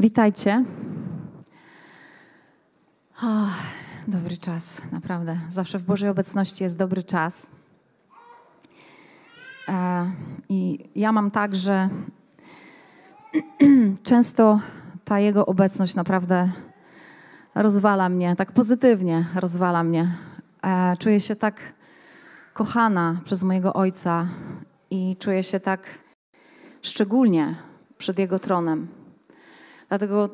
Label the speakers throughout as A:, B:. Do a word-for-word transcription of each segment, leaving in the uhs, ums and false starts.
A: Witajcie. O, dobry czas, naprawdę. Zawsze w Bożej obecności jest dobry czas. E, I ja mam tak, że często ta Jego obecność naprawdę rozwala mnie, tak pozytywnie rozwala mnie. E, czuję się tak kochana przez mojego Ojca i czuję się tak szczególnie przed Jego tronem. Dlatego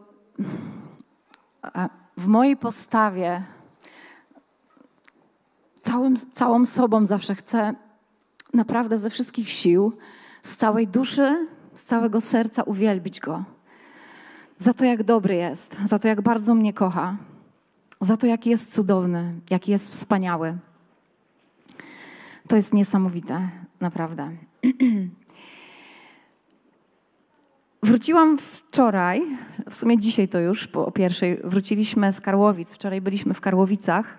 A: w mojej postawie całym, całą sobą zawsze chcę naprawdę ze wszystkich sił, z całej duszy, z całego serca uwielbić Go. Za to, jak dobry jest, za to, jak bardzo mnie kocha, za to, jaki jest cudowny, jaki jest wspaniały. To jest niesamowite, naprawdę. Wróciłam wczoraj, w sumie dzisiaj to już, po pierwszej, wróciliśmy z Karłowic. Wczoraj byliśmy w Karłowicach.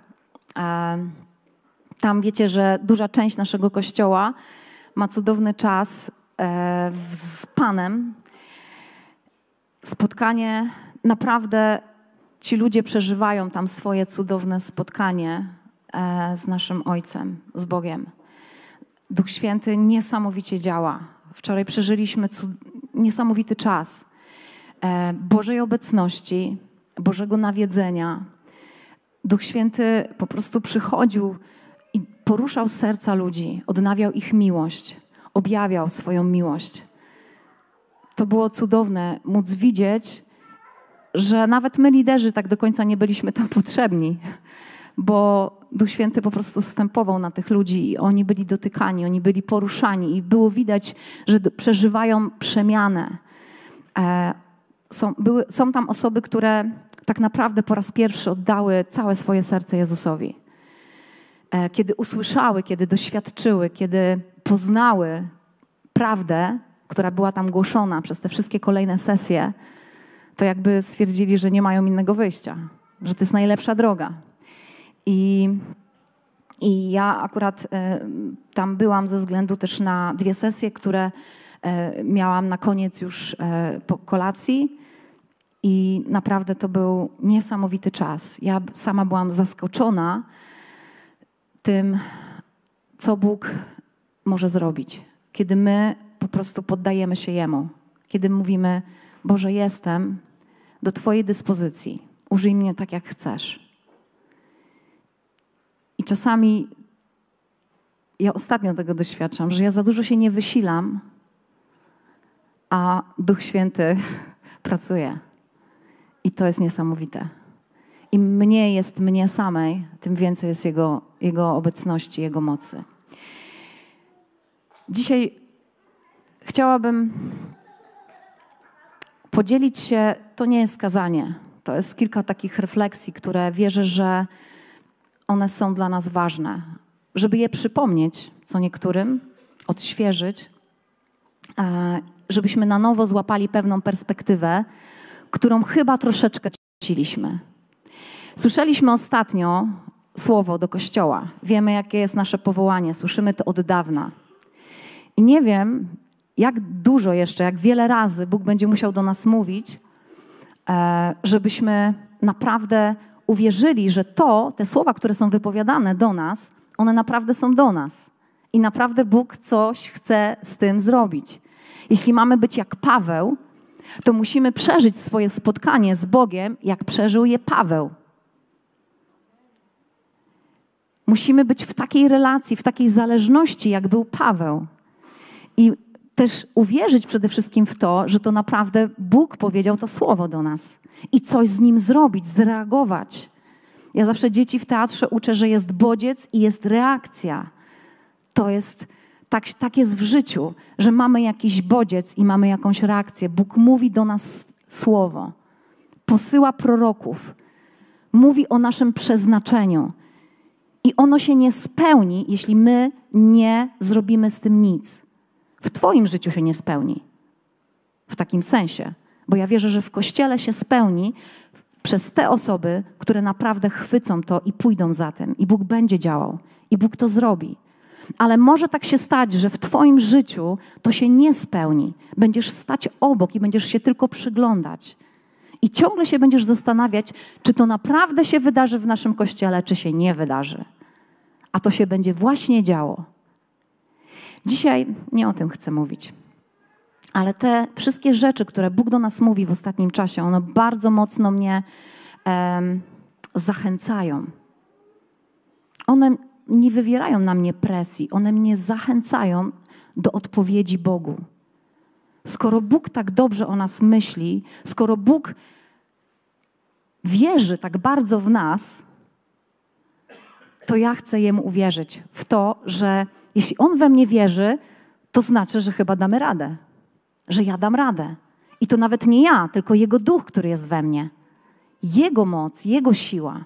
A: Tam wiecie, że duża część naszego kościoła ma cudowny czas z Panem. Spotkanie, naprawdę ci ludzie przeżywają tam swoje cudowne spotkanie z naszym Ojcem, z Bogiem. Duch Święty niesamowicie działa. Wczoraj przeżyliśmy cud... niesamowity czas Bożej obecności, Bożego nawiedzenia. Duch Święty po prostu przychodził i poruszał serca ludzi, odnawiał ich miłość, objawiał swoją miłość. To było cudowne móc widzieć, że nawet my liderzy tak do końca nie byliśmy tam potrzebni, bo Duch Święty po prostu zstępował na tych ludzi i oni byli dotykani, oni byli poruszani i było widać, że przeżywają przemianę. E, są, były, są tam osoby, które tak naprawdę po raz pierwszy oddały całe swoje serce Jezusowi. E, kiedy usłyszały, kiedy doświadczyły, kiedy poznały prawdę, która była tam głoszona przez te wszystkie kolejne sesje, to jakby stwierdzili, że nie mają innego wyjścia, że to jest najlepsza droga. I, I ja akurat y, tam byłam ze względu też na dwie sesje, które y, miałam na koniec już y, po kolacji i naprawdę to był niesamowity czas. Ja sama byłam zaskoczona tym, co Bóg może zrobić, kiedy my po prostu poddajemy się Jemu, kiedy mówimy: Boże, jestem do Twojej dyspozycji, użyj mnie tak, jak chcesz. I czasami ja ostatnio tego doświadczam, że ja za dużo się nie wysilam, a Duch Święty pracuje. I to jest niesamowite. Im mniej jest mnie samej, tym więcej jest Jego, Jego obecności, Jego mocy. Dzisiaj chciałabym podzielić się, to nie jest kazanie, to jest kilka takich refleksji, które wierzę, że one są dla nas ważne, żeby je przypomnieć co niektórym, odświeżyć, żebyśmy na nowo złapali pewną perspektywę, którą chyba troszeczkę traciliśmy. Słyszeliśmy ostatnio słowo do Kościoła. Wiemy, jakie jest nasze powołanie. Słyszymy to od dawna. I nie wiem, jak dużo jeszcze, jak wiele razy Bóg będzie musiał do nas mówić, żebyśmy naprawdę uwierzyli, że to, te słowa, które są wypowiadane do nas, one naprawdę są do nas. I naprawdę Bóg coś chce z tym zrobić. Jeśli mamy być jak Paweł, to musimy przeżyć swoje spotkanie z Bogiem, jak przeżył je Paweł. Musimy być w takiej relacji, w takiej zależności, jak był Paweł. I też uwierzyć przede wszystkim w to, że to naprawdę Bóg powiedział to słowo do nas. I coś z nim zrobić, zreagować. Ja zawsze dzieci w teatrze uczę, że jest bodziec i jest reakcja. To jest, tak, tak jest w życiu, że mamy jakiś bodziec i mamy jakąś reakcję. Bóg mówi do nas słowo. Posyła proroków. Mówi o naszym przeznaczeniu. I ono się nie spełni, jeśli my nie zrobimy z tym nic. W Twoim życiu się nie spełni. W takim sensie. Bo ja wierzę, że w Kościele się spełni przez te osoby, które naprawdę chwycą to i pójdą za tym. I Bóg będzie działał. I Bóg to zrobi. Ale może tak się stać, że w Twoim życiu to się nie spełni. Będziesz stać obok i będziesz się tylko przyglądać. I ciągle się będziesz zastanawiać, czy to naprawdę się wydarzy w naszym Kościele, czy się nie wydarzy. A to się będzie właśnie działo. Dzisiaj nie o tym chcę mówić. Ale te wszystkie rzeczy, które Bóg do nas mówi w ostatnim czasie, one bardzo mocno mnie em, zachęcają. One nie wywierają na mnie presji, one mnie zachęcają do odpowiedzi Bogu. Skoro Bóg tak dobrze o nas myśli, skoro Bóg wierzy tak bardzo w nas, to ja chcę Jemu uwierzyć w to, że jeśli On we mnie wierzy, to znaczy, że chyba damy radę. Że ja dam radę. I to nawet nie ja, tylko Jego Duch, który jest we mnie. Jego moc, Jego siła.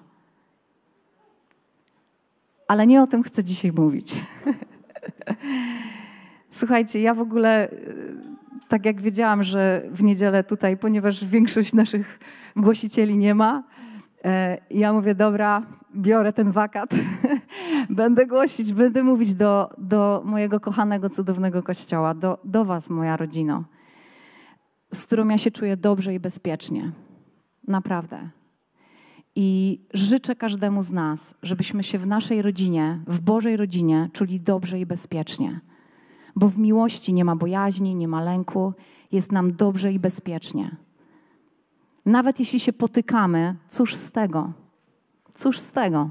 A: Ale nie o tym chcę dzisiaj mówić. Słuchajcie, ja w ogóle, tak jak wiedziałam, że w niedzielę tutaj, ponieważ większość naszych głosicieli nie ma, ja mówię, dobra, biorę ten wakat, będę głosić, będę mówić do, do mojego kochanego, cudownego Kościoła, do, do was, moja rodzino, z którą ja się czuję dobrze i bezpiecznie. Naprawdę. I życzę każdemu z nas, żebyśmy się w naszej rodzinie, w Bożej rodzinie czuli dobrze i bezpiecznie. Bo w miłości nie ma bojaźni, nie ma lęku, jest nam dobrze i bezpiecznie. Nawet jeśli się potykamy, cóż z tego? Cóż z tego?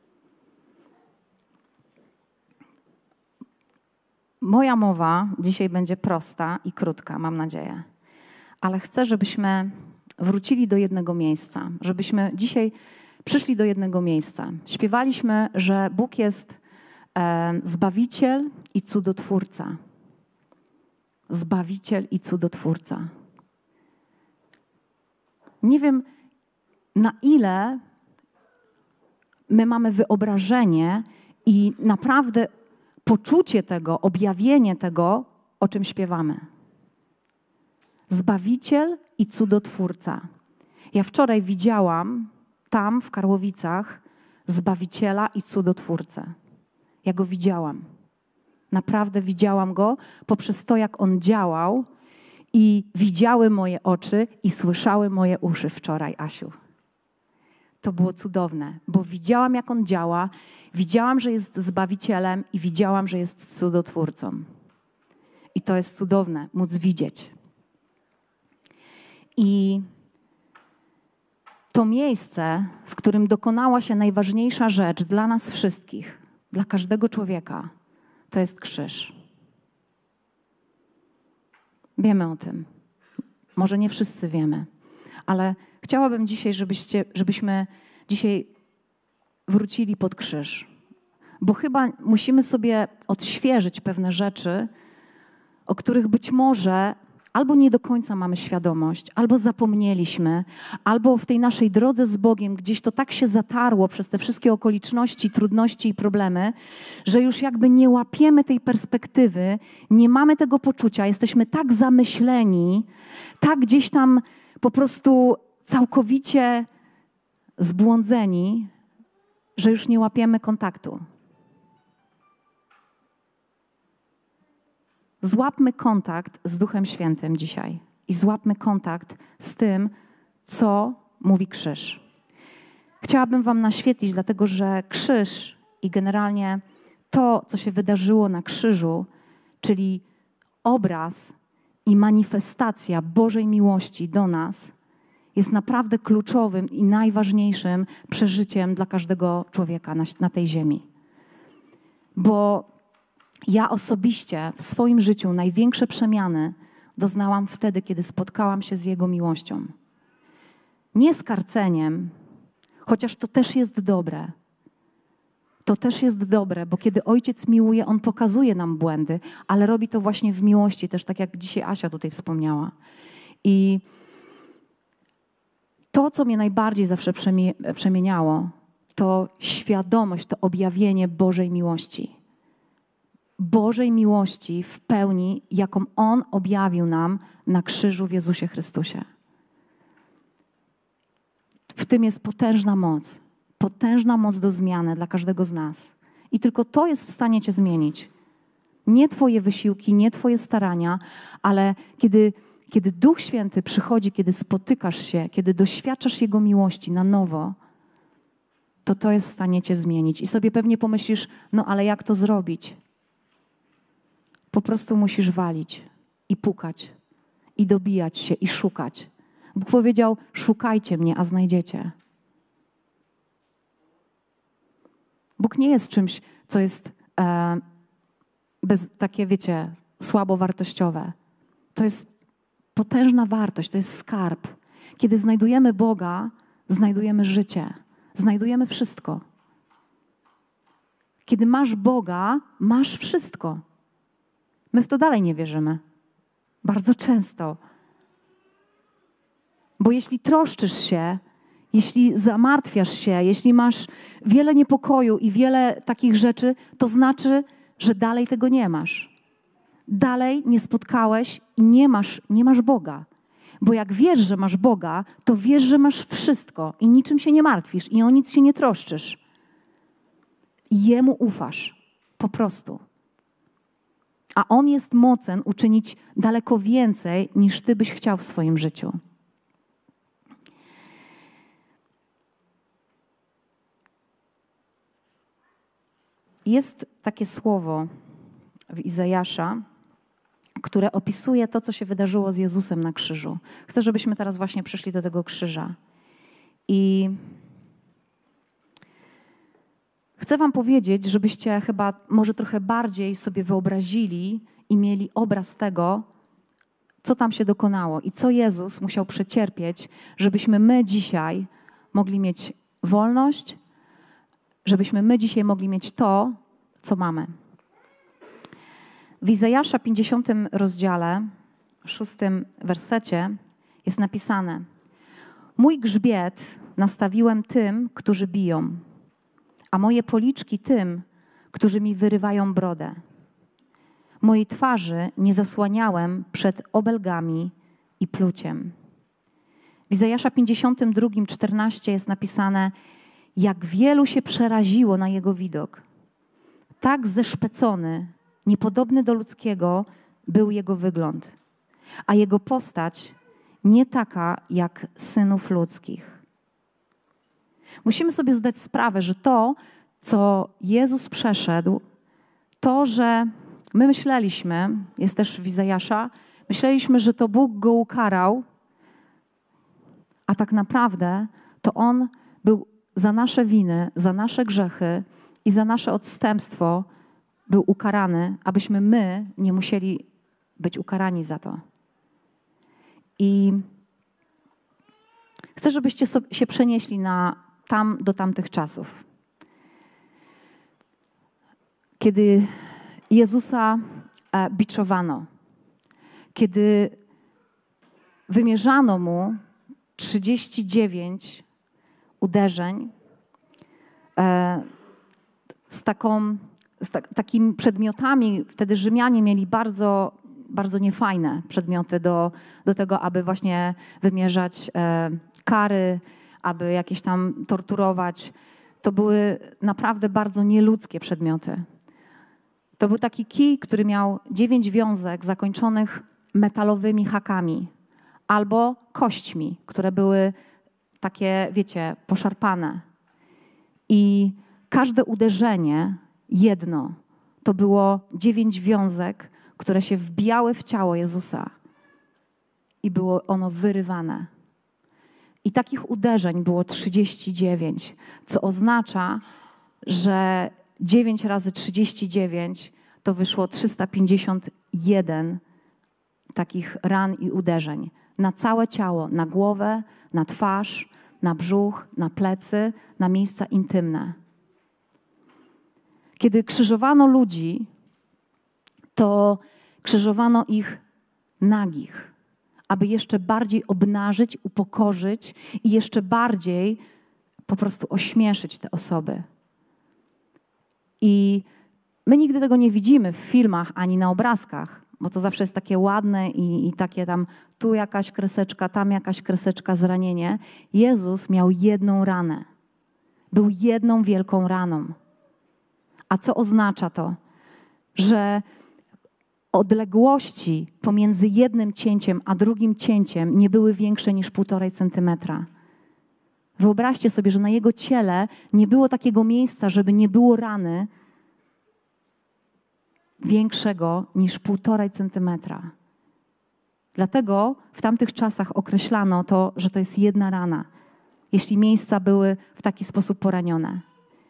A: Moja mowa dzisiaj będzie prosta i krótka, mam nadzieję. Ale chcę, żebyśmy wrócili do jednego miejsca, żebyśmy dzisiaj przyszli do jednego miejsca. Śpiewaliśmy, że Bóg jest e, Zbawiciel i Cudotwórca. Zbawiciel i Cudotwórca. Nie wiem, na ile my mamy wyobrażenie i naprawdę poczucie tego, objawienie tego, o czym śpiewamy. Zbawiciel i Cudotwórca. Ja wczoraj widziałam tam w Karłowicach Zbawiciela i Cudotwórcę. Ja go widziałam. Naprawdę widziałam go poprzez to, jak on działał i widziały moje oczy i słyszały moje uszy wczoraj, Asiu. To było cudowne, bo widziałam, jak on działa, widziałam, że jest Zbawicielem i widziałam, że jest Cudotwórcą. I to jest cudowne, móc widzieć. I to miejsce, w którym dokonała się najważniejsza rzecz dla nas wszystkich, dla każdego człowieka, to jest krzyż. Wiemy o tym. Może nie wszyscy wiemy, ale chciałabym dzisiaj, żebyście, żebyśmy dzisiaj wrócili pod krzyż. Bo chyba musimy sobie odświeżyć pewne rzeczy, o których być może albo nie do końca mamy świadomość, albo zapomnieliśmy, albo w tej naszej drodze z Bogiem gdzieś to tak się zatarło przez te wszystkie okoliczności, trudności i problemy, że już jakby nie łapiemy tej perspektywy, nie mamy tego poczucia, jesteśmy tak zamyśleni, tak gdzieś tam po prostu całkowicie zbłądzeni, że już nie łapiemy kontaktu. Złapmy kontakt z Duchem Świętym dzisiaj i złapmy kontakt z tym, co mówi krzyż. Chciałabym wam naświetlić, dlatego że krzyż i generalnie to, co się wydarzyło na krzyżu, czyli obraz i manifestacja Bożej miłości do nas, jest naprawdę kluczowym i najważniejszym przeżyciem dla każdego człowieka na, na tej ziemi. Bo ja osobiście w swoim życiu największe przemiany doznałam wtedy, kiedy spotkałam się z Jego miłością. Nie skarceniem, chociaż to też jest dobre. To też jest dobre, bo kiedy Ojciec miłuje, On pokazuje nam błędy, ale robi to właśnie w miłości, też tak jak dzisiaj Asia tutaj wspomniała. I to, co mnie najbardziej zawsze przemieniało, to świadomość, to objawienie Bożej miłości. Bożej miłości w pełni, jaką On objawił nam na krzyżu w Jezusie Chrystusie. W tym jest potężna moc. Potężna moc do zmiany dla każdego z nas. I tylko to jest w stanie cię zmienić. Nie twoje wysiłki, nie twoje starania, ale kiedy, Kiedy Duch Święty przychodzi, kiedy spotykasz się, kiedy doświadczasz Jego miłości na nowo, to to jest w stanie cię zmienić. I sobie pewnie pomyślisz, no ale jak to zrobić? Po prostu musisz walić i pukać i dobijać się i szukać. Bóg powiedział, szukajcie mnie, a znajdziecie. Bóg nie jest czymś, co jest e, bez, takie, wiecie, słabo wartościowe. To jest potężna wartość, to jest skarb. Kiedy znajdujemy Boga, znajdujemy życie, znajdujemy wszystko. Kiedy masz Boga, masz wszystko. My w to dalej nie wierzymy. Bardzo często. Bo jeśli troszczysz się, jeśli zamartwiasz się, jeśli masz wiele niepokoju i wiele takich rzeczy, to znaczy, że dalej tego nie masz. Dalej nie spotkałeś i nie masz, nie masz Boga. Bo jak wiesz, że masz Boga, to wiesz, że masz wszystko i niczym się nie martwisz i o nic się nie troszczysz. Jemu ufasz. Po prostu. A On jest mocen uczynić daleko więcej, niż ty byś chciał w swoim życiu. Jest takie słowo w Izajasza, które opisuje to, co się wydarzyło z Jezusem na krzyżu. Chcę, żebyśmy teraz właśnie przyszli do tego krzyża. I chcę wam powiedzieć, żebyście chyba może trochę bardziej sobie wyobrazili i mieli obraz tego, co tam się dokonało i co Jezus musiał przecierpieć, żebyśmy my dzisiaj mogli mieć wolność, żebyśmy my dzisiaj mogli mieć to, co mamy. W Izajasza pięćdziesiątym rozdziale, szóstym wersecie jest napisane: Mój grzbiet nastawiłem tym, którzy biją, a moje policzki tym, którzy mi wyrywają brodę. Mojej twarzy nie zasłaniałem przed obelgami i pluciem. W Izajasza pięćdziesiątym drugim, czternaście jest napisane: Jak wielu się przeraziło na jego widok. Tak zeszpecony, niepodobny do ludzkiego był jego wygląd, a jego postać nie taka jak synów ludzkich. Musimy sobie zdać sprawę, że to, co Jezus przeszedł, to, że my myśleliśmy, jest też w Izajasza, myśleliśmy, że to Bóg go ukarał, a tak naprawdę to On był za nasze winy, za nasze grzechy i za nasze odstępstwo był ukarany, abyśmy my nie musieli być ukarani za to. I chcę, żebyście się przenieśli na tam, do tamtych czasów. Kiedy Jezusa biczowano, kiedy wymierzano Mu trzydzieści dziewięć uderzeń z, taką, z ta, takimi przedmiotami. Wtedy Rzymianie mieli bardzo, bardzo niefajne przedmioty do, do tego, aby właśnie wymierzać e, kary, aby jakieś tam torturować. To były naprawdę bardzo nieludzkie przedmioty. To był taki kij, który miał dziewięć wiązek zakończonych metalowymi hakami albo kośćmi, które były takie, wiecie, poszarpane. I każde uderzenie, jedno, to było dziewięć wiązek, które się wbijały w ciało Jezusa i było ono wyrywane. I takich uderzeń było trzydzieści dziewięć, co oznacza, że dziewięć razy trzydzieści dziewięć to wyszło trzysta pięćdziesiąt jeden takich ran i uderzeń. Na całe ciało, na głowę, na twarz, na brzuch, na plecy, na miejsca intymne. Kiedy krzyżowano ludzi, to krzyżowano ich nagich, aby jeszcze bardziej obnażyć, upokorzyć i jeszcze bardziej po prostu ośmieszyć te osoby. I my nigdy tego nie widzimy w filmach ani na obrazkach, bo to zawsze jest takie ładne i, i takie tam tu jakaś kreseczka, tam jakaś kreseczka, zranienie. Jezus miał jedną ranę. Był jedną wielką raną. A co oznacza to? Że odległości pomiędzy jednym cięciem a drugim cięciem nie były większe niż półtorej centymetra. Wyobraźcie sobie, że na jego ciele nie było takiego miejsca, żeby nie było rany większego niż półtorej centymetra. Dlatego w tamtych czasach określano to, że to jest jedna rana, jeśli miejsca były w taki sposób poranione.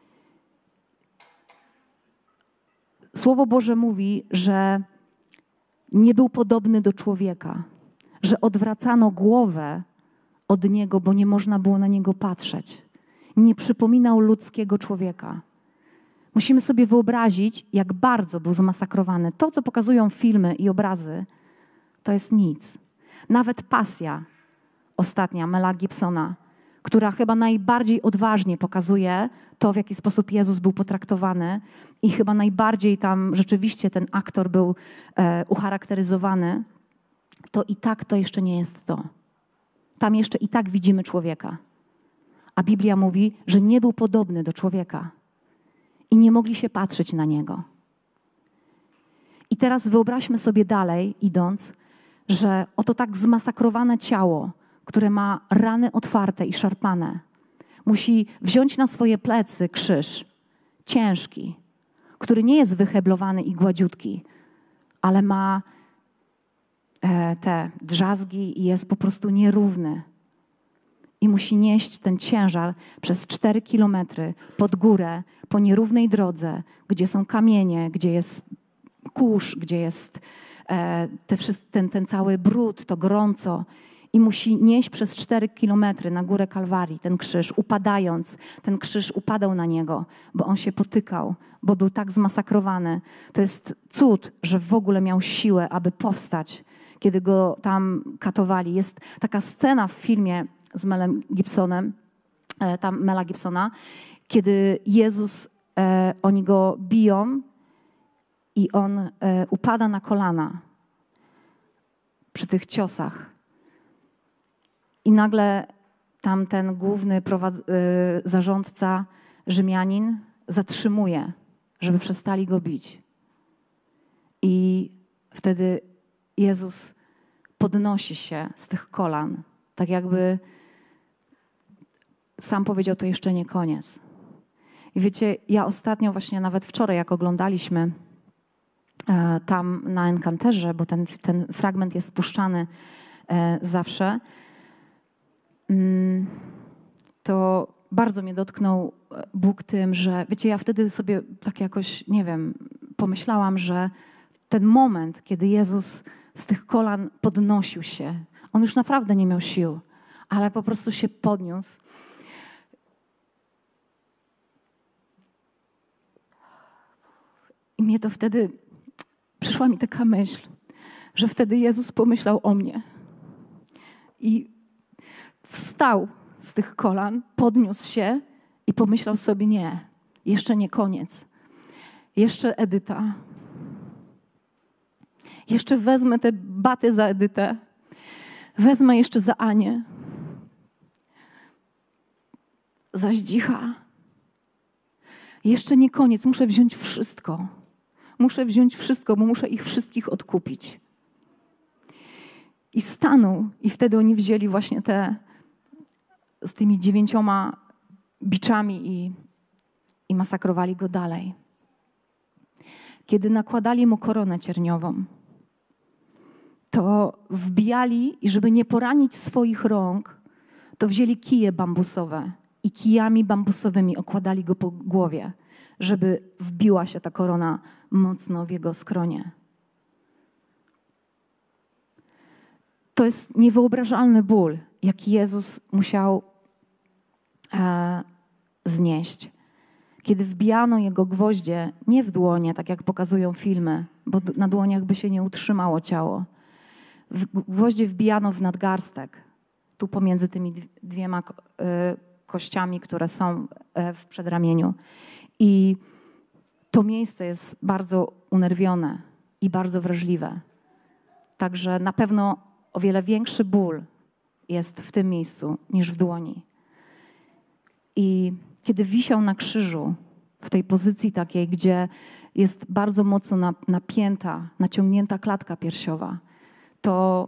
A: Słowo Boże mówi, że nie był podobny do człowieka, że odwracano głowę od niego, bo nie można było na niego patrzeć. Nie przypominał ludzkiego człowieka. Musimy sobie wyobrazić, jak bardzo był zmasakrowany. To, co pokazują filmy i obrazy, to jest nic. Nawet Pasja, ostatnia, Mela Gibsona, która chyba najbardziej odważnie pokazuje to, w jaki sposób Jezus był potraktowany i chyba najbardziej tam rzeczywiście ten aktor był e, ucharakteryzowany, to i tak to jeszcze nie jest to. Tam jeszcze i tak widzimy człowieka. A Biblia mówi, że nie był podobny do człowieka i nie mogli się patrzeć na niego. I teraz wyobraźmy sobie dalej, idąc, że oto tak zmasakrowane ciało, które ma rany otwarte i szarpane, musi wziąć na swoje plecy krzyż, ciężki, który nie jest wyheblowany i gładziutki, ale ma e, te drzazgi i jest po prostu nierówny. I musi nieść ten ciężar przez cztery kilometry pod górę, po nierównej drodze, gdzie są kamienie, gdzie jest kurz, gdzie jest e, te, ten, ten cały brud, to gorąco. I musi nieść przez cztery kilometry na górę Kalwarii ten krzyż, upadając. Ten krzyż upadał na niego, bo on się potykał, bo był tak zmasakrowany. To jest cud, że w ogóle miał siłę, aby powstać, kiedy go tam katowali. Jest taka scena w filmie z Melem Gibsonem, e, tam Mela Gibsona, kiedy Jezus, e, oni go biją i on e, upada na kolana przy tych ciosach. I nagle tam ten główny prowadz- y, zarządca, Rzymianin, zatrzymuje, żeby przestali go bić. I wtedy Jezus podnosi się z tych kolan, tak jakby sam powiedział, to jeszcze nie koniec. I wiecie, ja ostatnio właśnie, nawet wczoraj, jak oglądaliśmy e, tam na Encanterze, bo ten, ten fragment jest puszczany e, zawsze, to bardzo mnie dotknął Bóg tym, że wiecie, ja wtedy sobie tak jakoś, nie wiem, pomyślałam, że ten moment, kiedy Jezus z tych kolan podnosił się, on już naprawdę nie miał sił, ale po prostu się podniósł. I mnie to wtedy, przyszła mi taka myśl, że wtedy Jezus pomyślał o mnie. I wstał z tych kolan, podniósł się i pomyślał sobie, nie, jeszcze nie koniec. Jeszcze Edyta. Jeszcze wezmę te baty za Edytę. Wezmę jeszcze za Anię. Za Zdzicha. Jeszcze nie koniec, muszę wziąć wszystko. Muszę wziąć wszystko, bo muszę ich wszystkich odkupić. I stanął i wtedy oni wzięli właśnie te z tymi dziewięcioma biczami i, i masakrowali go dalej. Kiedy nakładali mu koronę cierniową, to wbijali i żeby nie poranić swoich rąk, to wzięli kije bambusowe i kijami bambusowymi okładali go po głowie, żeby wbiła się ta korona mocno w jego skronie. To jest niewyobrażalny ból, jaki Jezus musiał e, znieść. Kiedy wbijano jego gwoździe nie w dłonie, tak jak pokazują filmy, bo na dłoniach by się nie utrzymało ciało. W gwoździe wbijano w nadgarstek, tu pomiędzy tymi dwiema e, kościami, które są e, w przedramieniu. I to miejsce jest bardzo unerwione i bardzo wrażliwe. Także na pewno o wiele większy ból jest w tym miejscu niż w dłoni. I kiedy wisiał na krzyżu, w tej pozycji takiej, gdzie jest bardzo mocno napięta, naciągnięta klatka piersiowa, to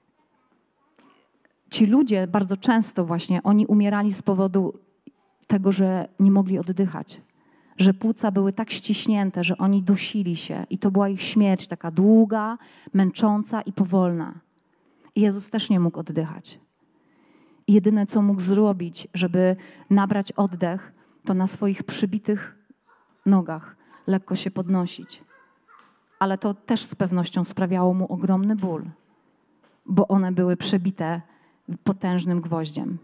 A: ci ludzie bardzo często właśnie, oni umierali z powodu tego, że nie mogli oddychać, że płuca były tak ściśnięte, że oni dusili się i to była ich śmierć taka długa, męcząca i powolna. I Jezus też nie mógł oddychać. I jedyne, co mógł zrobić, żeby nabrać oddech, to na swoich przybitych nogach lekko się podnosić. Ale to też z pewnością sprawiało mu ogromny ból, bo one były przebite potężnym gwoździem.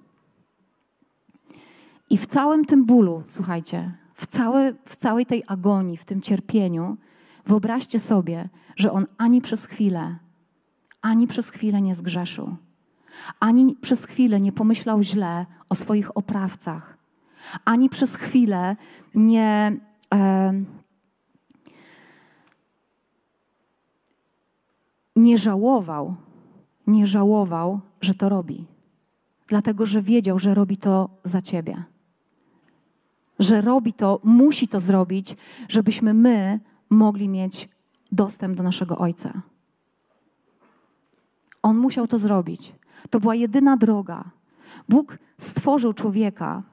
A: I w całym tym bólu, słuchajcie, w, całe, w całej tej agonii, w tym cierpieniu, wyobraźcie sobie, że on ani przez chwilę, ani przez chwilę nie zgrzeszył. Ani przez chwilę nie pomyślał źle o swoich oprawcach. Ani przez chwilę nie, e, nie żałował, nie żałował, że to robi. Dlatego, że wiedział, że robi to za ciebie. Że robi to, musi to zrobić, żebyśmy my mogli mieć dostęp do naszego Ojca. On musiał to zrobić. To była jedyna droga. Bóg stworzył człowieka,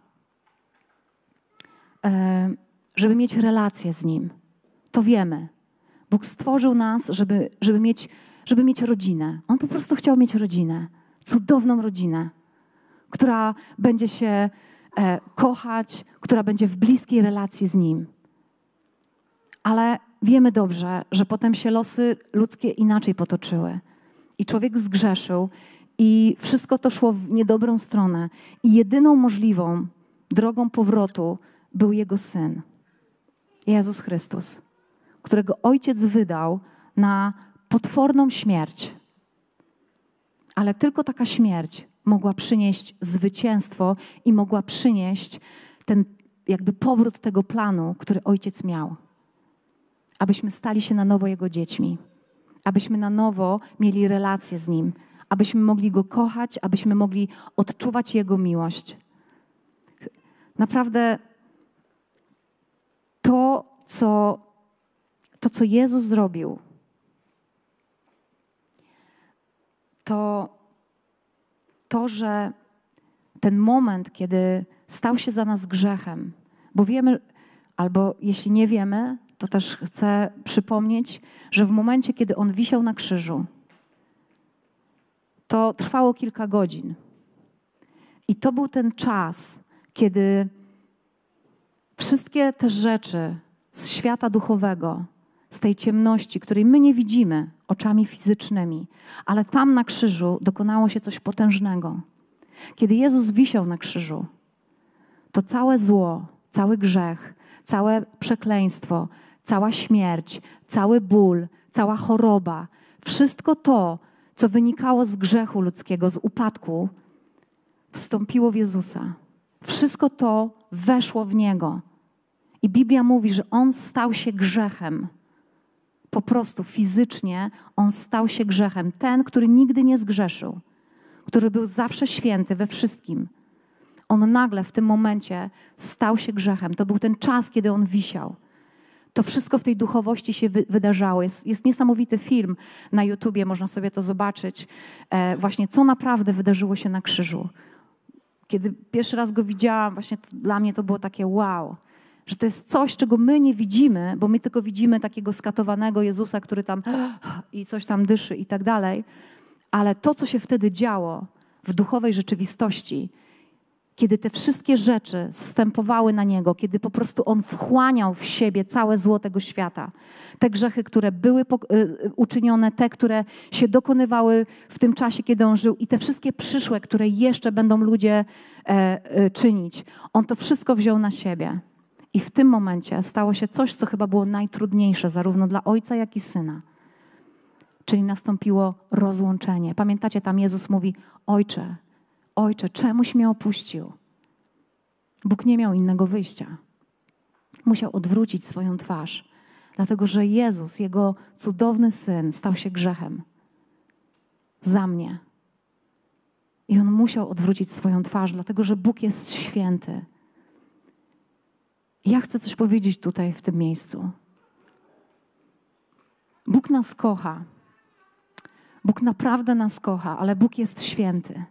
A: żeby mieć relację z Nim. To wiemy. Bóg stworzył nas, żeby, żeby, mieć, żeby mieć rodzinę. On po prostu chciał mieć rodzinę. Cudowną rodzinę, która będzie się kochać, która będzie w bliskiej relacji z Nim. Ale wiemy dobrze, że potem się losy ludzkie inaczej potoczyły. I człowiek zgrzeszył i wszystko to szło w niedobrą stronę. I jedyną możliwą drogą powrotu był Jego Syn, Jezus Chrystus, którego Ojciec wydał na potworną śmierć. Ale tylko taka śmierć mogła przynieść zwycięstwo i mogła przynieść ten jakby powrót tego planu, który Ojciec miał. Abyśmy stali się na nowo Jego dziećmi. Abyśmy na nowo mieli relację z Nim. Abyśmy mogli Go kochać, abyśmy mogli odczuwać Jego miłość. Naprawdę to, co, to, co Jezus zrobił, to to, że ten moment, kiedy stał się za nas grzechem, bo wiemy, albo jeśli nie wiemy, to też chcę przypomnieć, że w momencie, kiedy On wisiał na krzyżu, to trwało kilka godzin. I to był ten czas, kiedy wszystkie te rzeczy z świata duchowego, z tej ciemności, której my nie widzimy oczami fizycznymi, ale tam na krzyżu dokonało się coś potężnego. Kiedy Jezus wisiał na krzyżu, to całe zło, cały grzech, całe przekleństwo, cała śmierć, cały ból, cała choroba, wszystko to, co wynikało z grzechu ludzkiego, z upadku, wstąpiło w Jezusa. Wszystko to weszło w Niego. I Biblia mówi, że On stał się grzechem. Po prostu fizycznie On stał się grzechem. Ten, który nigdy nie zgrzeszył, który był zawsze święty we wszystkim. On nagle w tym momencie stał się grzechem. To był ten czas, kiedy On wisiał. To wszystko w tej duchowości się wy- wydarzało. Jest, jest niesamowity film na YouTubie, można sobie to zobaczyć. E, właśnie co naprawdę wydarzyło się na krzyżu. Kiedy pierwszy raz go widziałam, właśnie to, dla mnie to było takie wow, że to jest coś, czego my nie widzimy, bo my tylko widzimy takiego skatowanego Jezusa, który tam i coś tam dyszy i tak dalej. Ale to, co się wtedy działo w duchowej rzeczywistości, kiedy te wszystkie rzeczy zstępowały na Niego, kiedy po prostu On wchłaniał w siebie całe zło tego świata. Te grzechy, które były uczynione, te, które się dokonywały w tym czasie, kiedy On żył i te wszystkie przyszłe, które jeszcze będą ludzie czynić. On to wszystko wziął na siebie. I w tym momencie stało się coś, co chyba było najtrudniejsze zarówno dla Ojca, jak i Syna. Czyli nastąpiło rozłączenie. Pamiętacie, tam Jezus mówi: Ojcze, Ojcze, czemuś mnie opuścił? Bóg nie miał innego wyjścia. Musiał odwrócić swoją twarz, dlatego że Jezus, Jego cudowny Syn, stał się grzechem za mnie. I On musiał odwrócić swoją twarz, dlatego że Bóg jest święty. Ja chcę coś powiedzieć tutaj w tym miejscu. Bóg nas kocha. Bóg naprawdę nas kocha, ale Bóg jest święty.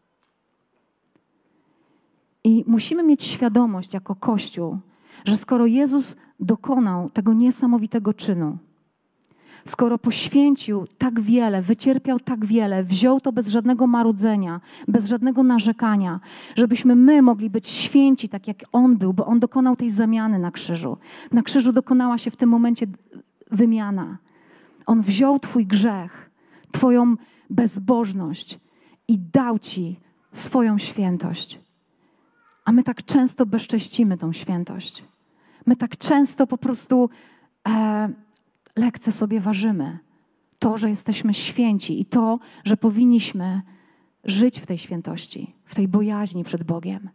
A: I musimy mieć świadomość jako Kościół, że skoro Jezus dokonał tego niesamowitego czynu, skoro poświęcił tak wiele, wycierpiał tak wiele, wziął to bez żadnego marudzenia, bez żadnego narzekania, żebyśmy my mogli być święci tak jak On był, bo On dokonał tej zamiany na krzyżu. Na krzyżu dokonała się w tym momencie wymiana. On wziął twój grzech, twoją bezbożność i dał ci swoją świętość. A my tak często bezcześcimy tą świętość. My tak często po prostu e, lekce sobie ważymy. To, że jesteśmy święci i to, że powinniśmy żyć w tej świętości, w tej bojaźni przed Bogiem.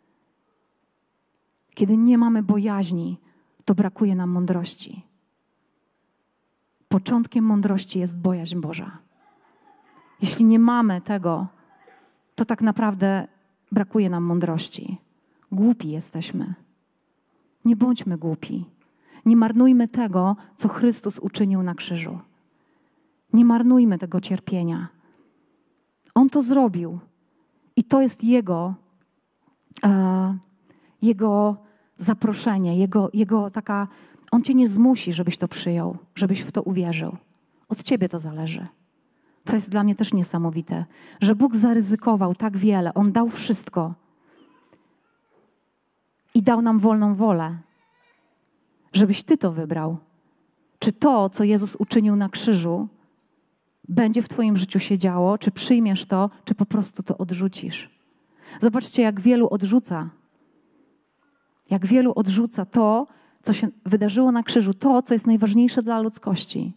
A: Kiedy nie mamy bojaźni, to brakuje nam mądrości. Początkiem mądrości jest bojaźń Boża. Jeśli nie mamy tego, to tak naprawdę brakuje nam mądrości. Głupi jesteśmy. Nie bądźmy głupi. Nie marnujmy tego, co Chrystus uczynił na krzyżu. Nie marnujmy tego cierpienia. On to zrobił. I to jest Jego, e, Jego zaproszenie, Jego, Jego taka... On cię nie zmusi, żebyś to przyjął, żebyś w to uwierzył. Od ciebie to zależy. To jest dla mnie też niesamowite, że Bóg zaryzykował tak wiele. On dał wszystko. I dał nam wolną wolę, żebyś ty to wybrał. Czy to, co Jezus uczynił na krzyżu, będzie w twoim życiu się działo, czy przyjmiesz to, czy po prostu to odrzucisz. Zobaczcie, jak wielu odrzuca. Jak wielu odrzuca to, co się wydarzyło na krzyżu, to, co jest najważniejsze dla ludzkości.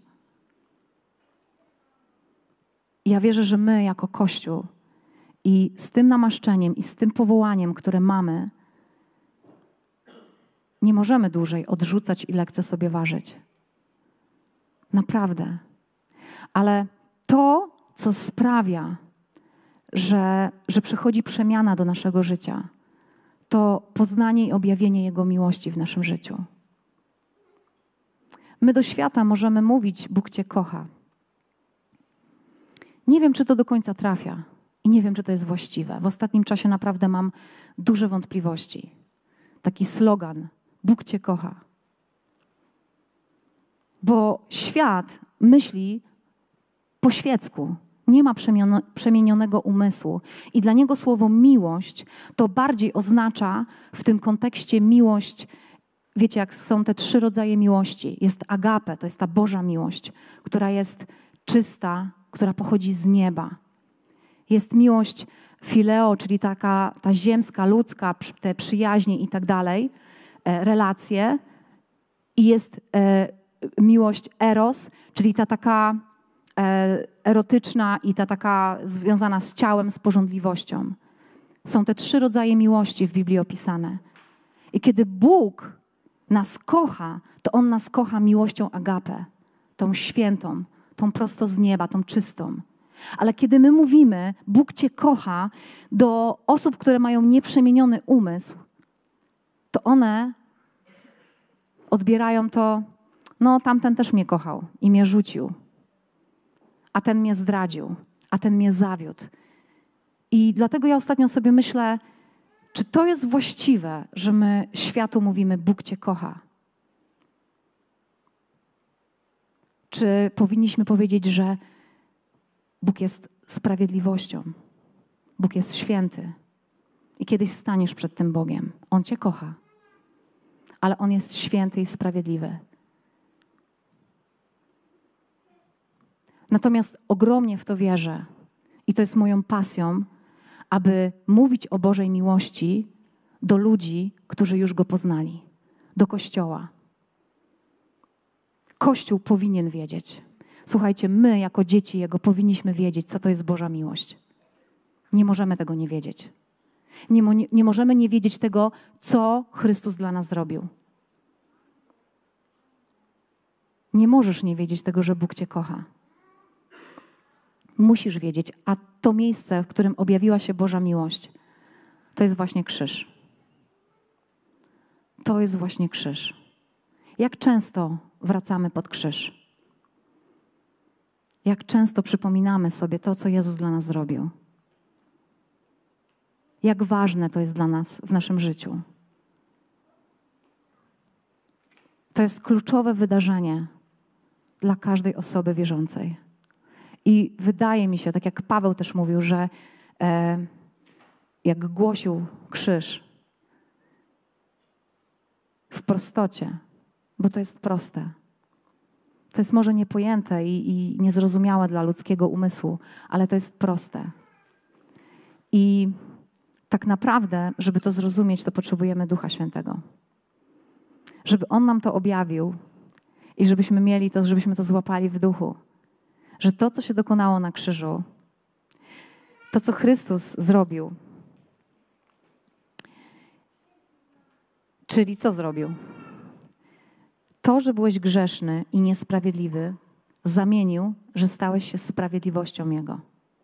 A: Ja wierzę, że my jako Kościół i z tym namaszczeniem i z tym powołaniem, które mamy, nie możemy dłużej odrzucać i lekce sobie ważyć. Naprawdę. Ale to, co sprawia, że, że przychodzi przemiana do naszego życia, to poznanie i objawienie Jego miłości w naszym życiu. My do świata możemy mówić, Bóg cię kocha. Nie wiem, czy to do końca trafia i nie wiem, czy to jest właściwe. W ostatnim czasie naprawdę mam duże wątpliwości. Taki slogan, Bóg cię kocha. Bo świat myśli po świecku. Nie ma przemienionego umysłu. I dla niego słowo miłość to bardziej oznacza w tym kontekście miłość. Wiecie, jak są te trzy rodzaje miłości. Jest agape, to jest ta Boża miłość, która jest czysta, która pochodzi z nieba. Jest miłość fileo, czyli taka ta ziemska, ludzka, te przyjaźnie i tak dalej, relacje. I jest e, miłość eros, czyli ta taka e, erotyczna i ta taka związana z ciałem, z pożądliwością. Są te trzy rodzaje miłości w Biblii opisane. I kiedy Bóg nas kocha, to On nas kocha miłością agape, tą świętą, tą prosto z nieba, tą czystą. Ale kiedy my mówimy, Bóg cię kocha do osób, które mają nieprzemieniony umysł, to one odbierają to, no tamten też mnie kochał i mnie rzucił, a ten mnie zdradził, a ten mnie zawiódł. I dlatego ja ostatnio sobie myślę, czy to jest właściwe, że my światu mówimy, Bóg cię kocha? Czy powinniśmy powiedzieć, że Bóg jest sprawiedliwością, Bóg jest święty i kiedyś staniesz przed tym Bogiem. On cię kocha, ale On jest święty i sprawiedliwy. Natomiast ogromnie w to wierzę i to jest moją pasją, aby mówić o Bożej miłości do ludzi, którzy już Go poznali, do Kościoła. Kościół powinien wiedzieć. Słuchajcie, my jako dzieci Jego powinniśmy wiedzieć, co to jest Boża miłość. Nie możemy tego nie wiedzieć. Nie, mo- nie możemy nie wiedzieć tego, co Chrystus dla nas zrobił. Nie możesz nie wiedzieć tego, że Bóg cię kocha. Musisz wiedzieć, a to miejsce, w którym objawiła się Boża miłość, to jest właśnie krzyż. to jest właśnie krzyż. Jak często wracamy pod krzyż? Jak często przypominamy sobie to, co Jezus dla nas zrobił? Jak ważne to jest dla nas w naszym życiu? To jest kluczowe wydarzenie dla każdej osoby wierzącej. I wydaje mi się, tak jak Paweł też mówił, że e, jak głosił krzyż w prostocie, bo to jest proste. To jest może niepojęte i, i niezrozumiałe dla ludzkiego umysłu, ale to jest proste. I tak naprawdę, żeby to zrozumieć, to potrzebujemy Ducha Świętego. Żeby On nam to objawił i żebyśmy mieli to, żebyśmy to złapali w duchu. Że to, co się dokonało na krzyżu, to, co Chrystus zrobił, czyli co zrobił? To, że byłeś grzeszny i niesprawiedliwy, zamienił, że stałeś się sprawiedliwością Jego.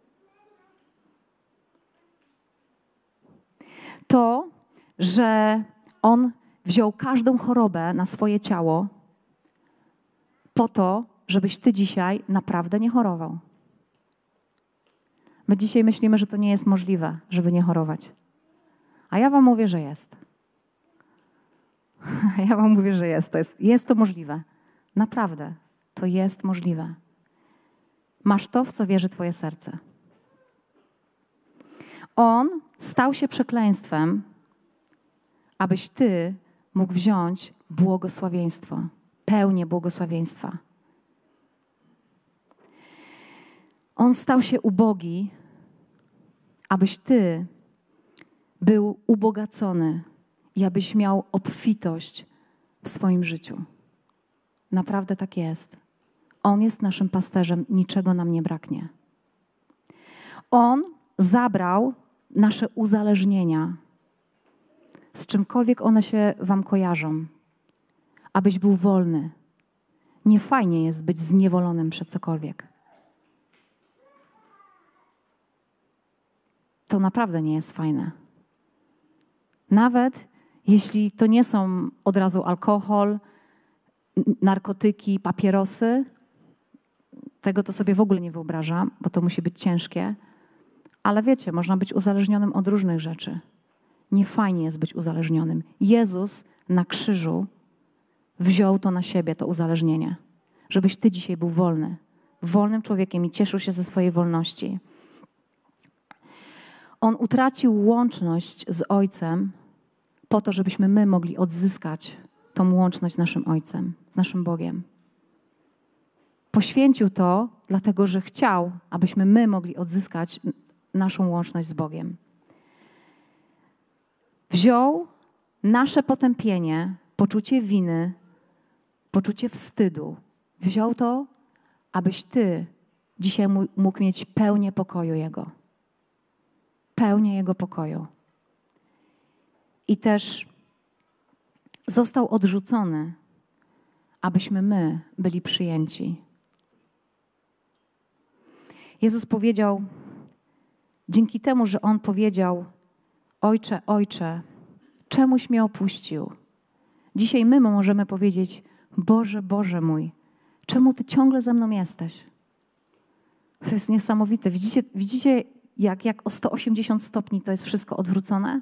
A: To, że On wziął każdą chorobę na swoje ciało po to, żebyś ty dzisiaj naprawdę nie chorował. My dzisiaj myślimy, że to nie jest możliwe, żeby nie chorować. A ja wam mówię, że jest. Ja wam mówię, że jest. To jest, jest to możliwe. Naprawdę. To jest możliwe. Masz to, w co wierzy twoje serce. On stał się przekleństwem, abyś ty mógł wziąć błogosławieństwo, pełnię błogosławieństwa. On stał się ubogi, abyś ty był ubogacony i abyś miał obfitość w swoim życiu. Naprawdę tak jest. On jest naszym pasterzem, niczego nam nie braknie. On zabrał nasze uzależnienia, z czymkolwiek one się wam kojarzą, abyś był wolny. Nie fajnie jest być zniewolonym przez cokolwiek. To naprawdę nie jest fajne. Nawet jeśli to nie są od razu alkohol, narkotyki, papierosy, tego to sobie w ogóle nie wyobrażam, bo to musi być ciężkie. Ale wiecie, można być uzależnionym od różnych rzeczy. Nie fajnie jest być uzależnionym. Jezus na krzyżu wziął to na siebie, to uzależnienie. Żebyś ty dzisiaj był wolny. Wolnym człowiekiem i cieszył się ze swojej wolności. On utracił łączność z Ojcem po to, żebyśmy my mogli odzyskać tą łączność z naszym Ojcem, z naszym Bogiem. Poświęcił to, dlatego że chciał, abyśmy my mogli odzyskać naszą łączność z Bogiem. Wziął nasze potępienie, poczucie winy, poczucie wstydu. Wziął to, abyś ty dzisiaj mógł mieć pełnię pokoju Jego. Pełnię Jego pokoju. I też został odrzucony, abyśmy my byli przyjęci. Jezus powiedział, dzięki temu, że On powiedział, Ojcze, Ojcze, czemuś mnie opuścił? Dzisiaj my możemy powiedzieć, Boże, Boże mój, czemu Ty ciągle ze mną jesteś? To jest niesamowite. Widzicie, widzicie jak, jak o sto osiemdziesiąt stopni to jest wszystko odwrócone?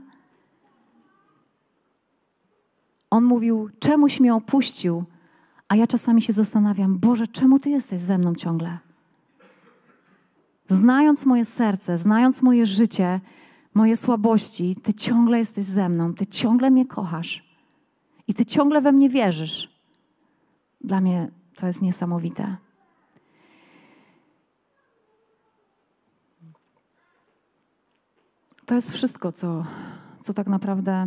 A: On mówił, czemuś mnie opuścił, a ja czasami się zastanawiam, Boże, czemu Ty jesteś ze mną ciągle? Znając moje serce, znając moje życie, moje słabości, Ty ciągle jesteś ze mną, Ty ciągle mnie kochasz i Ty ciągle we mnie wierzysz. Dla mnie to jest niesamowite. To jest wszystko, co, co tak naprawdę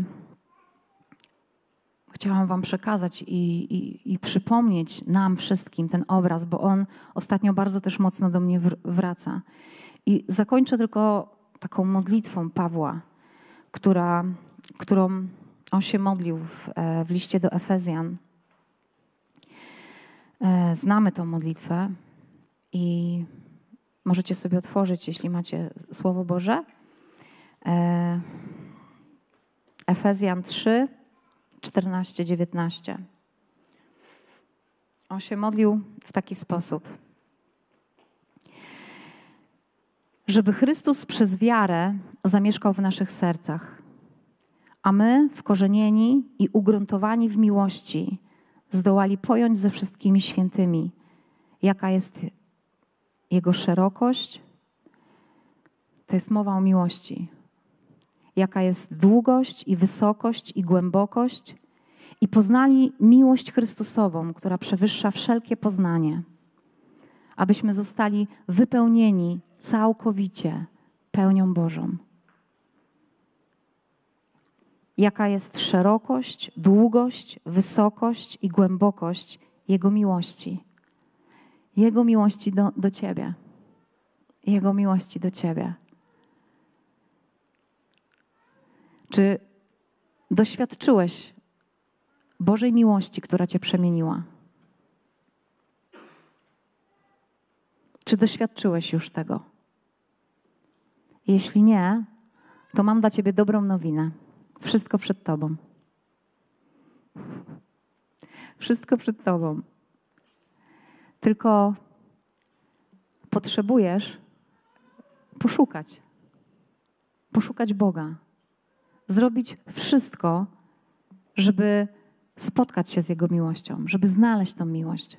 A: chciałam wam przekazać i, i, i przypomnieć nam wszystkim ten obraz, bo on ostatnio bardzo też mocno do mnie wraca. I zakończę tylko taką modlitwą Pawła, która, którą on się modlił w, w liście do Efezjan. Znamy tą modlitwę i możecie sobie otworzyć, jeśli macie Słowo Boże. Efezjan trzy, czternaście dziewiętnaście. On się modlił w taki sposób. Żeby Chrystus przez wiarę zamieszkał w naszych sercach, a my, wkorzenieni i ugruntowani w miłości, zdołali pojąć ze wszystkimi świętymi, jaka jest Jego szerokość, to jest mowa o miłości, jaka jest długość i wysokość i głębokość, i poznali miłość Chrystusową, która przewyższa wszelkie poznanie, abyśmy zostali wypełnieni całkowicie pełnią Bożą. Jaka jest szerokość, długość, wysokość i głębokość Jego miłości. Jego miłości do, do Ciebie. Jego miłości do Ciebie. Czy doświadczyłeś Bożej miłości, która Cię przemieniła? Czy doświadczyłeś już tego? Jeśli nie, to mam dla Ciebie dobrą nowinę. Wszystko przed Tobą. Wszystko przed Tobą. Tylko potrzebujesz poszukać. Poszukać Boga. Zrobić wszystko, żeby spotkać się z Jego miłością, żeby znaleźć tą miłość.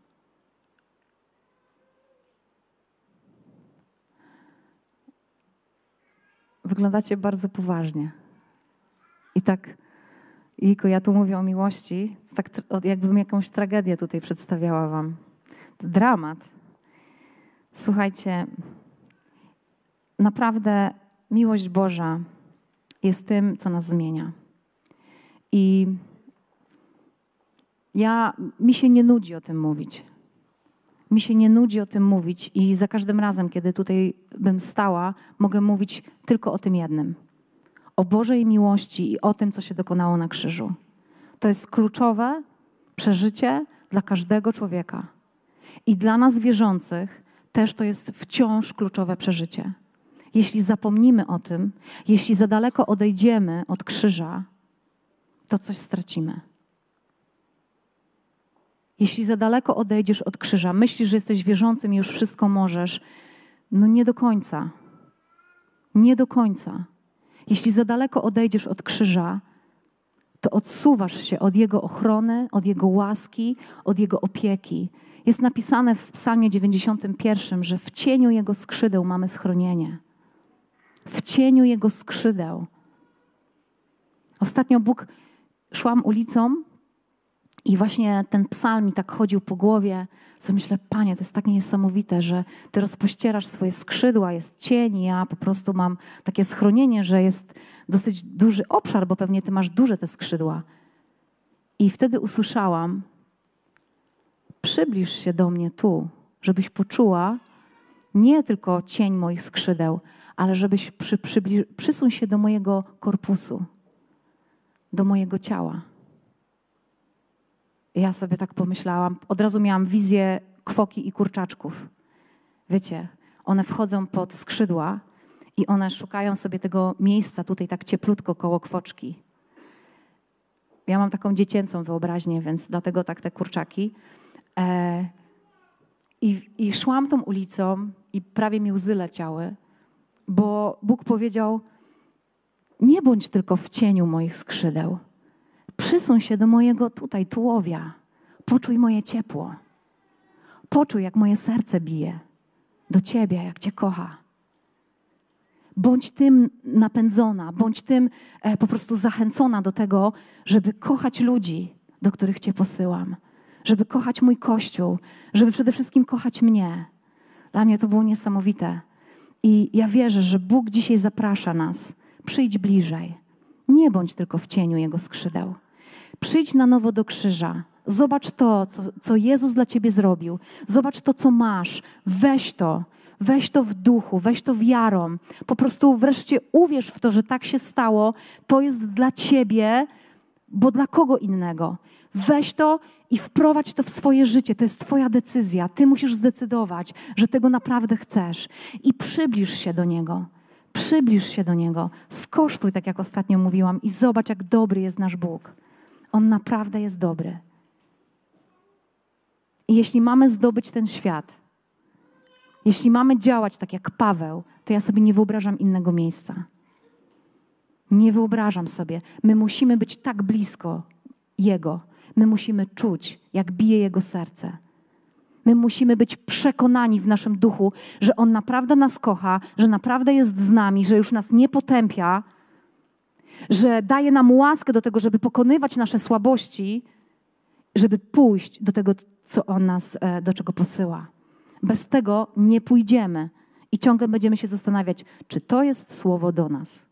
A: Wyglądacie bardzo poważnie. I tak, Iko, ja tu mówię o miłości, tak jakbym jakąś tragedię tutaj przedstawiała wam. Dramat. Słuchajcie, naprawdę miłość Boża jest tym, co nas zmienia. I ja, mi się nie nudzi o tym mówić. Mi się nie nudzi o tym mówić i za każdym razem, kiedy tutaj bym stała, mogę mówić tylko o tym jednym. O Bożej miłości i o tym, co się dokonało na krzyżu. To jest kluczowe przeżycie dla każdego człowieka. I dla nas wierzących też to jest wciąż kluczowe przeżycie. Jeśli zapomnimy o tym, jeśli za daleko odejdziemy od krzyża, to coś stracimy. Jeśli za daleko odejdziesz od krzyża, myślisz, że jesteś wierzącym i już wszystko możesz, no nie do końca. Nie do końca. Jeśli za daleko odejdziesz od krzyża, to odsuwasz się od Jego ochrony, od Jego łaski, od Jego opieki. Jest napisane w Psalmie dziewięćdziesiątym pierwszym, że w cieniu Jego skrzydeł mamy schronienie. W cieniu Jego skrzydeł. Ostatnio Bóg, szłam ulicą i właśnie ten psalm mi tak chodził po głowie, co myślę, Panie, to jest tak niesamowite, że Ty rozpościerasz swoje skrzydła, jest cień i ja po prostu mam takie schronienie, że jest dosyć duży obszar, bo pewnie Ty masz duże te skrzydła. I wtedy usłyszałam, przybliż się do mnie tu, żebyś poczuła nie tylko cień moich skrzydeł, ale żebyś przy, przybli, przysuń się do mojego korpusu, do mojego ciała. I ja sobie tak pomyślałam, od razu miałam wizję kwoki i kurczaczków. Wiecie, one wchodzą pod skrzydła i one szukają sobie tego miejsca tutaj tak cieplutko koło kwoczki. Ja mam taką dziecięcą wyobraźnię, więc dlatego tak te kurczaki. E, i, I szłam tą ulicą i prawie mi łzy leciały, bo Bóg powiedział, nie bądź tylko w cieniu moich skrzydeł. Przysuń się do mojego tutaj tułowia. Poczuj moje ciepło. Poczuj, jak moje serce bije do Ciebie, jak Cię kocha. Bądź tym napędzona, bądź tym e, po prostu zachęcona do tego, żeby kochać ludzi, do których Cię posyłam. Żeby kochać mój Kościół, żeby przede wszystkim kochać mnie. Dla mnie to było niesamowite. I ja wierzę, że Bóg dzisiaj zaprasza nas. Przyjdź bliżej. Nie bądź tylko w cieniu Jego skrzydeł. Przyjdź na nowo do krzyża. Zobacz to, co, co Jezus dla Ciebie zrobił. Zobacz to, co masz. Weź to. Weź to w duchu, weź to wiarą. Po prostu wreszcie uwierz w to, że tak się stało. To jest dla Ciebie, bo dla kogo innego. Weź to i wprowadź to w swoje życie. To jest Twoja decyzja. Ty musisz zdecydować, że tego naprawdę chcesz. I przybliż się do Niego. Przybliż się do Niego. Skosztuj, tak jak ostatnio mówiłam, i zobacz, jak dobry jest nasz Bóg. On naprawdę jest dobry. I jeśli mamy zdobyć ten świat, jeśli mamy działać tak jak Paweł, to ja sobie nie wyobrażam innego miejsca. Nie wyobrażam sobie. My musimy być tak blisko Jego. My musimy czuć, jak bije Jego serce. My musimy być przekonani w naszym duchu, że On naprawdę nas kocha, że naprawdę jest z nami, że już nas nie potępia, że daje nam łaskę do tego, żeby pokonywać nasze słabości, żeby pójść do tego, co On nas, do czego posyła. Bez tego nie pójdziemy i ciągle będziemy się zastanawiać, czy to jest słowo do nas.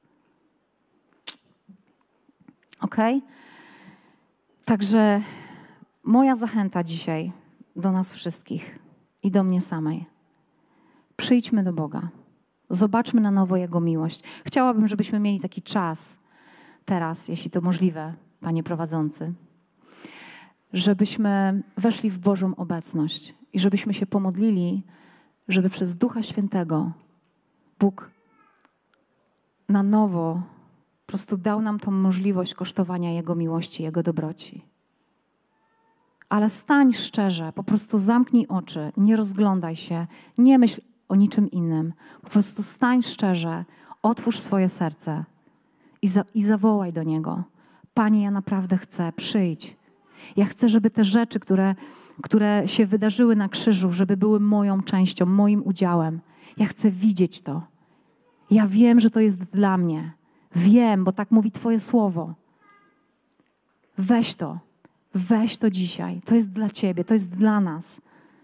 A: Okej? Okay? Także moja zachęta dzisiaj do nas wszystkich i do mnie samej. Przyjdźmy do Boga. Zobaczmy na nowo Jego miłość. Chciałabym, żebyśmy mieli taki czas teraz, jeśli to możliwe, Panie prowadzący, żebyśmy weszli w Bożą obecność i żebyśmy się pomodlili, żeby przez Ducha Świętego Bóg na nowo po prostu dał nam tą możliwość kosztowania Jego miłości, Jego dobroci. Ale stań szczerze, po prostu zamknij oczy, nie rozglądaj się, nie myśl o niczym innym. Po prostu stań szczerze, otwórz swoje serce i, za, i zawołaj do Niego. Panie, ja naprawdę chcę, przyjdź. Ja chcę, żeby te rzeczy, które, które się wydarzyły na krzyżu, żeby były moją częścią, moim udziałem. Ja chcę widzieć to. Ja wiem, że to jest dla mnie. Wiem, bo tak mówi Twoje słowo. Weź to. Weź to dzisiaj. To jest dla Ciebie. To jest dla nas.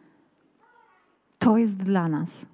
A: To jest dla nas.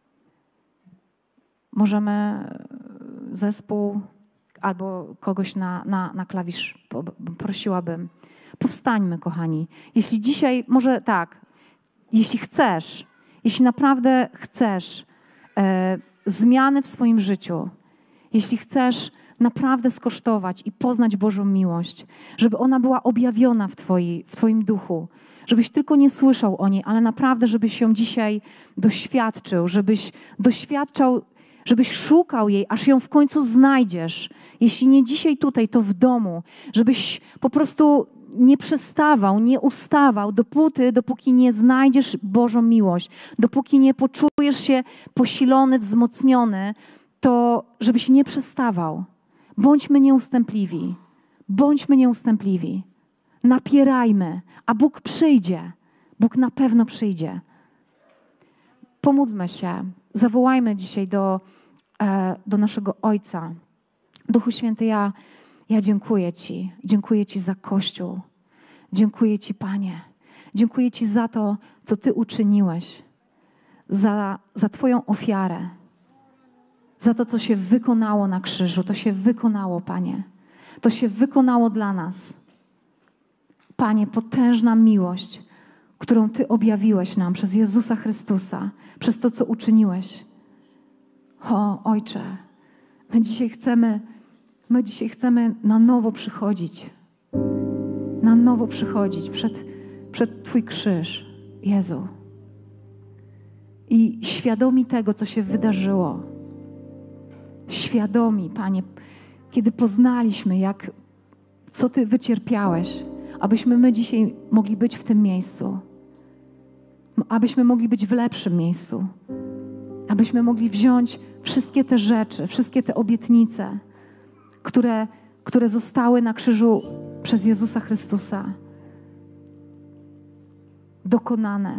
A: Możemy zespół albo kogoś na, na, na klawisz prosiłabym. Powstańmy, kochani. Jeśli dzisiaj, może tak, jeśli chcesz, jeśli naprawdę chcesz e, zmiany w swoim życiu, jeśli chcesz naprawdę skosztować i poznać Bożą miłość, żeby ona była objawiona w, twoi, w Twoim duchu, żebyś tylko nie słyszał o niej, ale naprawdę, żebyś ją dzisiaj doświadczył, żebyś doświadczał, żebyś szukał jej, aż ją w końcu znajdziesz. Jeśli nie dzisiaj tutaj, to w domu, żebyś po prostu nie przestawał, nie ustawał, dopóty, dopóki nie znajdziesz Bożą miłość, dopóki nie poczujesz się posilony, wzmocniony, to żebyś nie przestawał. Bądźmy nieustępliwi. Bądźmy nieustępliwi. Napierajmy, a Bóg przyjdzie. Bóg na pewno przyjdzie. Pomódlmy się. Zawołajmy dzisiaj do, e, do naszego Ojca. Duchu Święty, ja, ja dziękuję Ci. Dziękuję Ci za Kościół. Dziękuję Ci, Panie. Dziękuję Ci za to, co Ty uczyniłeś. Za, za Twoją ofiarę. Za to, co się wykonało na krzyżu. To się wykonało, Panie. To się wykonało dla nas. Panie, potężna miłość, którą Ty objawiłeś nam przez Jezusa Chrystusa, przez to, co uczyniłeś. O, Ojcze, my dzisiaj chcemy, my dzisiaj chcemy na nowo przychodzić. Na nowo przychodzić przed, przed Twój krzyż, Jezu. I świadomi tego, co się wydarzyło. Świadomi, Panie, kiedy poznaliśmy, jak, co Ty wycierpiałeś, abyśmy my dzisiaj mogli być w tym miejscu. Abyśmy mogli być w lepszym miejscu. Abyśmy mogli wziąć wszystkie te rzeczy, wszystkie te obietnice, które, które zostały na krzyżu przez Jezusa Chrystusa dokonane.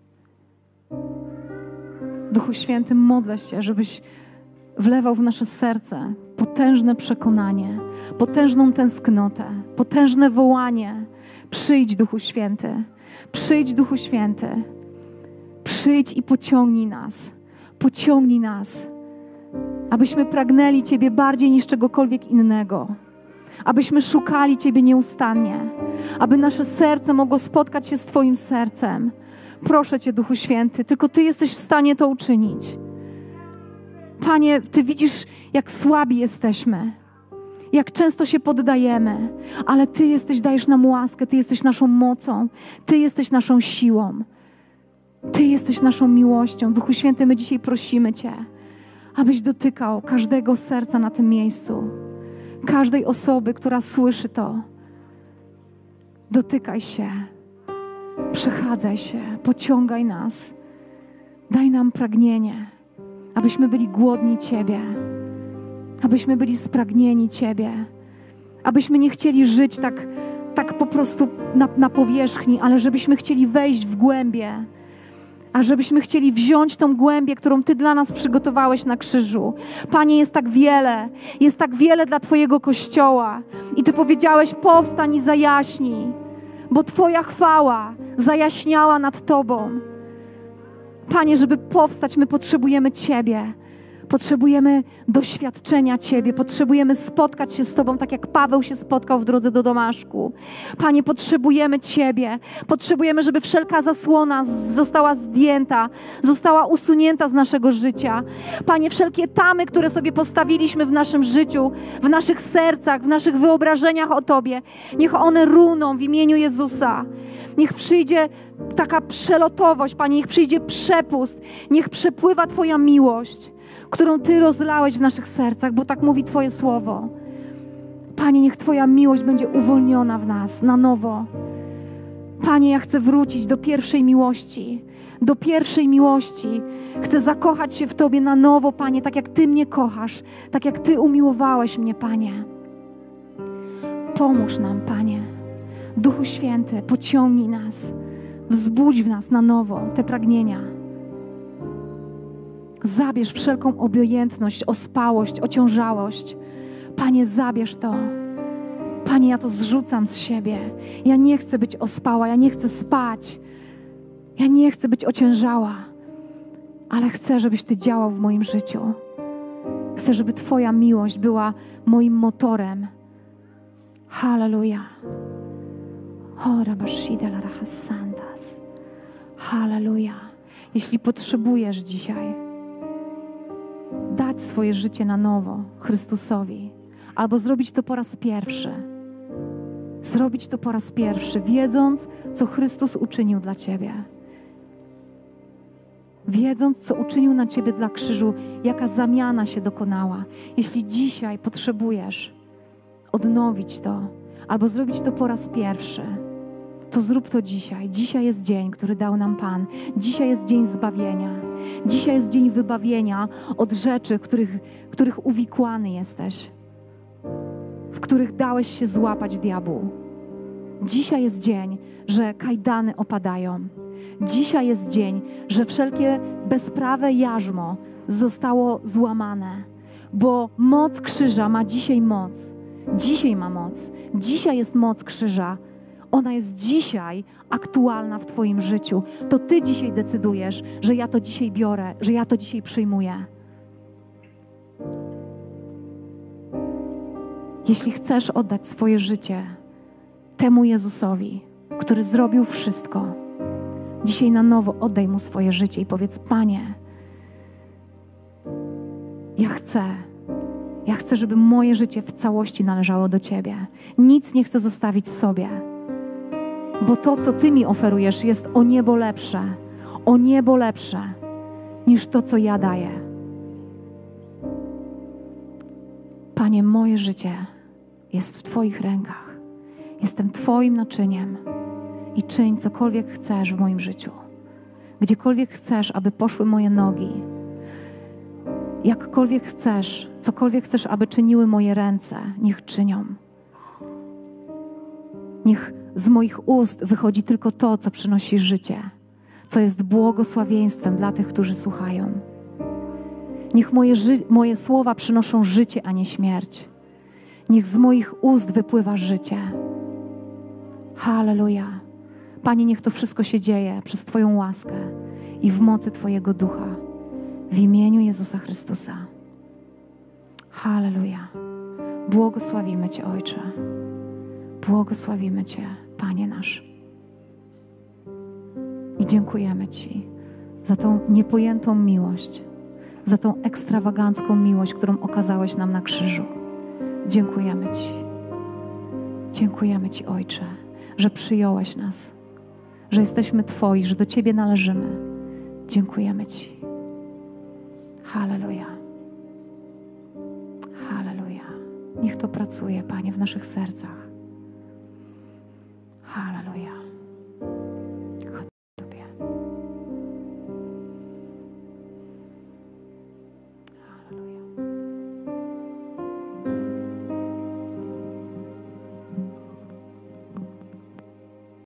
A: Duchu Święty, modlę się, żebyś wlewał w nasze serce potężne przekonanie, potężną tęsknotę, potężne wołanie. Przyjdź, Duchu Święty. Przyjdź, Duchu Święty. Przyjdź i pociągnij nas. Pociągnij nas. Abyśmy pragnęli Ciebie bardziej niż czegokolwiek innego. Abyśmy szukali Ciebie nieustannie. Aby nasze serce mogło spotkać się z Twoim sercem. Proszę Cię, Duchu Święty, tylko Ty jesteś w stanie to uczynić. Panie, Ty widzisz, jak słabi jesteśmy, jak często się poddajemy, ale Ty jesteś, dajesz nam łaskę, Ty jesteś naszą mocą, Ty jesteś naszą siłą, Ty jesteś naszą miłością. Duchu Święty, my dzisiaj prosimy Cię, abyś dotykał każdego serca na tym miejscu, każdej osoby, która słyszy to. Dotykaj się, przechadzaj się, pociągaj nas. Daj nam pragnienie, abyśmy byli głodni Ciebie, abyśmy byli spragnieni Ciebie, abyśmy nie chcieli żyć tak, tak po prostu na, na powierzchni, ale żebyśmy chcieli wejść w głębie, a żebyśmy chcieli wziąć tą głębię, którą Ty dla nas przygotowałeś na krzyżu. Panie, jest tak wiele, jest tak wiele dla Twojego Kościoła i Ty powiedziałeś: powstań i zajaśnij, bo Twoja chwała zajaśniała nad Tobą. Panie, żeby powstać, my potrzebujemy Ciebie. Potrzebujemy doświadczenia Ciebie. Potrzebujemy spotkać się z Tobą, tak jak Paweł się spotkał w drodze do Damaszku. Panie, potrzebujemy Ciebie. Potrzebujemy, żeby wszelka zasłona została zdjęta, została usunięta z naszego życia. Panie, wszelkie tamy, które sobie postawiliśmy w naszym życiu, w naszych sercach, w naszych wyobrażeniach o Tobie, niech one runą w imieniu Jezusa. Niech przyjdzie taka przelotowość, Panie, niech przyjdzie przepust, niech przepływa Twoja miłość, którą Ty rozlałeś w naszych sercach, bo tak mówi Twoje słowo. Panie, niech Twoja miłość będzie uwolniona w nas na nowo. Panie, ja chcę wrócić do pierwszej miłości, do pierwszej miłości. Chcę zakochać się w Tobie na nowo, Panie, tak jak Ty mnie kochasz, tak jak Ty umiłowałeś mnie, Panie. Pomóż nam, Panie. Duchu Święty, pociągnij nas, wzbudź w nas na nowo te pragnienia. Zabierz wszelką obojętność, ospałość, ociążałość. Panie, zabierz to. Panie, ja to zrzucam z siebie. Ja nie chcę być ospała, ja nie chcę spać. Ja nie chcę być ociężała, ale chcę, żebyś Ty działał w moim życiu. Chcę, żeby Twoja miłość była moim motorem. Halleluja. Halleluja. Jeśli potrzebujesz dzisiaj dać swoje życie na nowo Chrystusowi, albo zrobić to po raz pierwszy, zrobić to po raz pierwszy, wiedząc, co Chrystus uczynił dla Ciebie, wiedząc, co uczynił na Ciebie dla krzyżu, jaka zamiana się dokonała. Jeśli dzisiaj potrzebujesz odnowić to, albo zrobić to po raz pierwszy, to zrób to dzisiaj. Dzisiaj jest dzień, który dał nam Pan. Dzisiaj jest dzień zbawienia. Dzisiaj jest dzień wybawienia od rzeczy, w których, których uwikłany jesteś, w których dałeś się złapać diabłu. Dzisiaj jest dzień, że kajdany opadają. Dzisiaj jest dzień, że wszelkie bezprawe jarzmo zostało złamane, bo moc krzyża ma dzisiaj moc. Dzisiaj ma moc. Dzisiaj jest moc krzyża. Ona jest dzisiaj aktualna w Twoim życiu. To Ty dzisiaj decydujesz, że ja to dzisiaj biorę, że ja to dzisiaj przyjmuję. Jeśli chcesz oddać swoje życie temu Jezusowi, który zrobił wszystko, dzisiaj na nowo oddaj Mu swoje życie i powiedz: Panie, ja chcę, ja chcę, żeby moje życie w całości należało do Ciebie. Nic nie chcę zostawić sobie. Bo to, co Ty mi oferujesz, jest o niebo lepsze, o niebo lepsze niż to, co ja daję. Panie, moje życie jest w Twoich rękach. Jestem Twoim naczyniem i czyń cokolwiek chcesz w moim życiu. Gdziekolwiek chcesz, aby poszły moje nogi. Jakkolwiek chcesz, cokolwiek chcesz, aby czyniły moje ręce, niech czynią. Niech z moich ust wychodzi tylko to, co przynosi życie, co jest błogosławieństwem dla tych, którzy słuchają. Niech moje, ży- moje słowa przynoszą życie, a nie śmierć. Niech z moich ust wypływa życie. Halleluja. Panie, niech to wszystko się dzieje przez Twoją łaskę i w mocy Twojego Ducha. W imieniu Jezusa Chrystusa. Halleluja. Błogosławimy Cię, Ojcze. Błogosławimy Cię, Panie nasz. I dziękujemy Ci za tą niepojętą miłość, za tą ekstrawagancką miłość, którą okazałeś nam na krzyżu. Dziękujemy Ci. Dziękujemy Ci, Ojcze, że przyjąłeś nas, że jesteśmy Twoi, że do Ciebie należymy. Dziękujemy Ci. Halleluja. Halleluja. Niech to pracuje, Panie, w naszych sercach. Halleluja.